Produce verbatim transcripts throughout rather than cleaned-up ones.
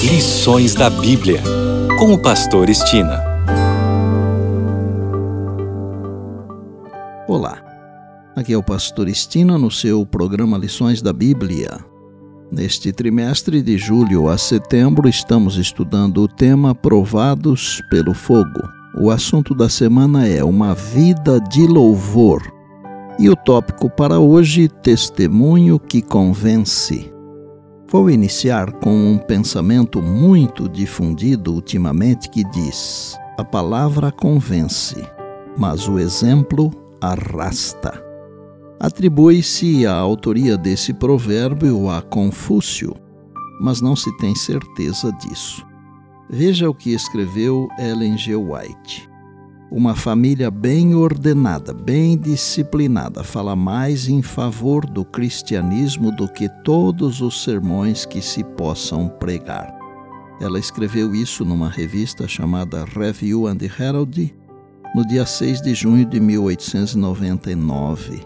Lições da Bíblia, com o pastor Estina. Olá, aqui é o pastor Estina no seu programa Lições da Bíblia. Neste trimestre de julho a setembro estamos estudando o tema Provados pelo Fogo. O assunto da semana é uma vida de louvor. E o tópico para hoje, testemunho que convence. Vou iniciar com um pensamento muito difundido ultimamente que diz: a palavra convence, mas o exemplo arrasta. Atribui-se a autoria desse provérbio a Confúcio, mas não se tem certeza disso. Veja o que escreveu Ellen G. White. Uma família bem ordenada, bem disciplinada, fala mais em favor do cristianismo do que todos os sermões que se possam pregar. Ela escreveu isso numa revista chamada Review and Herald, no dia seis de junho de mil oitocentos e noventa e nove.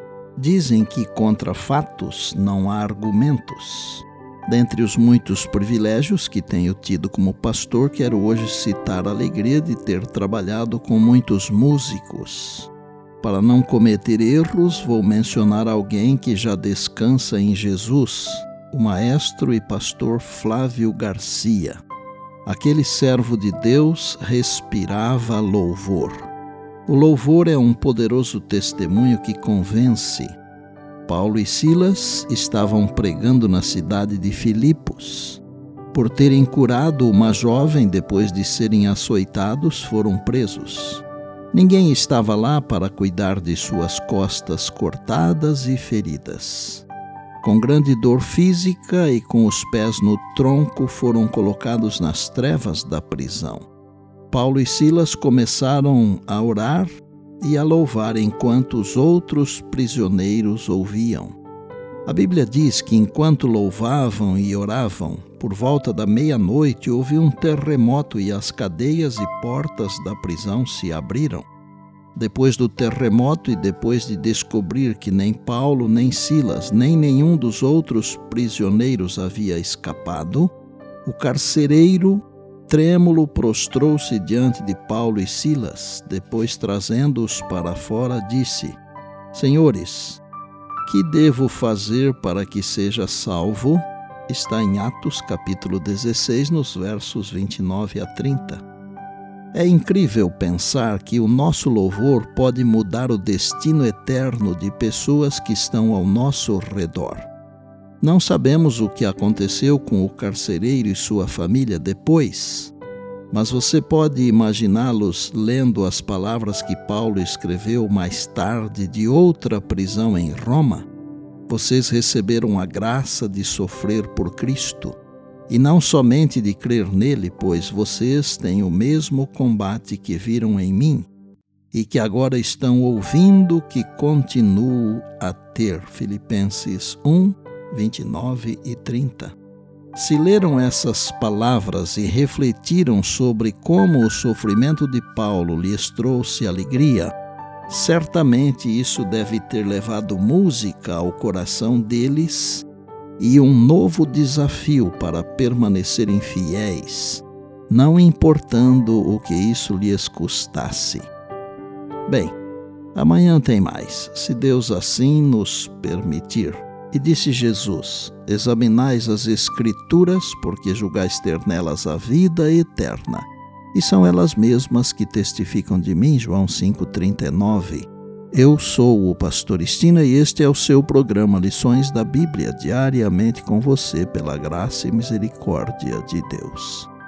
Dizem que contra fatos não há argumentos. Dentre os muitos privilégios que tenho tido como pastor, quero hoje citar a alegria de ter trabalhado com muitos músicos. Para não cometer erros, vou mencionar alguém que já descansa em Jesus, o maestro e pastor Flávio Garcia. Aquele servo de Deus respirava louvor. O louvor é um poderoso testemunho que convence. Paulo e Silas estavam pregando na cidade de Filipos. Por terem curado uma jovem depois de serem açoitados, foram presos. Ninguém estava lá para cuidar de suas costas cortadas e feridas. Com grande dor física e com os pés no tronco, foram colocados nas trevas da prisão. Paulo e Silas começaram a orar e a louvar enquanto os outros prisioneiros ouviam. A Bíblia diz que enquanto louvavam e oravam, por volta da meia-noite houve um terremoto e as cadeias e portas da prisão se abriram. Depois do terremoto e depois de descobrir que nem Paulo, nem Silas, nem nenhum dos outros prisioneiros havia escapado, o carcereiro trêmulo prostrou-se diante de Paulo e Silas, depois trazendo-os para fora, disse: Senhores, que devo fazer para que seja salvo? Está em Atos capítulo dezesseis, nos versos vinte e nove a trinta. É incrível pensar que o nosso louvor pode mudar o destino eterno de pessoas que estão ao nosso redor. Não sabemos o que aconteceu com o carcereiro e sua família depois, mas você pode imaginá-los lendo as palavras que Paulo escreveu mais tarde de outra prisão em Roma. Vocês receberam a graça de sofrer por Cristo, e não somente de crer nele, pois vocês têm o mesmo combate que viram em mim, e que agora estão ouvindo que continuo a ter. Filipenses um, vinte e nove e trinta. Se leram essas palavras e refletiram sobre como o sofrimento de Paulo lhes trouxe alegria, certamente isso deve ter levado música ao coração deles e um novo desafio para permanecerem fiéis, não importando o que isso lhes custasse. Bem, amanhã tem mais, se Deus assim nos permitir. E disse Jesus: examinais as Escrituras, porque julgais ter nelas a vida eterna. E são elas mesmas que testificam de mim. João cinco, trinta e nove. Eu sou o pastor Estina e este é o seu programa Lições da Bíblia, diariamente com você, pela graça e misericórdia de Deus.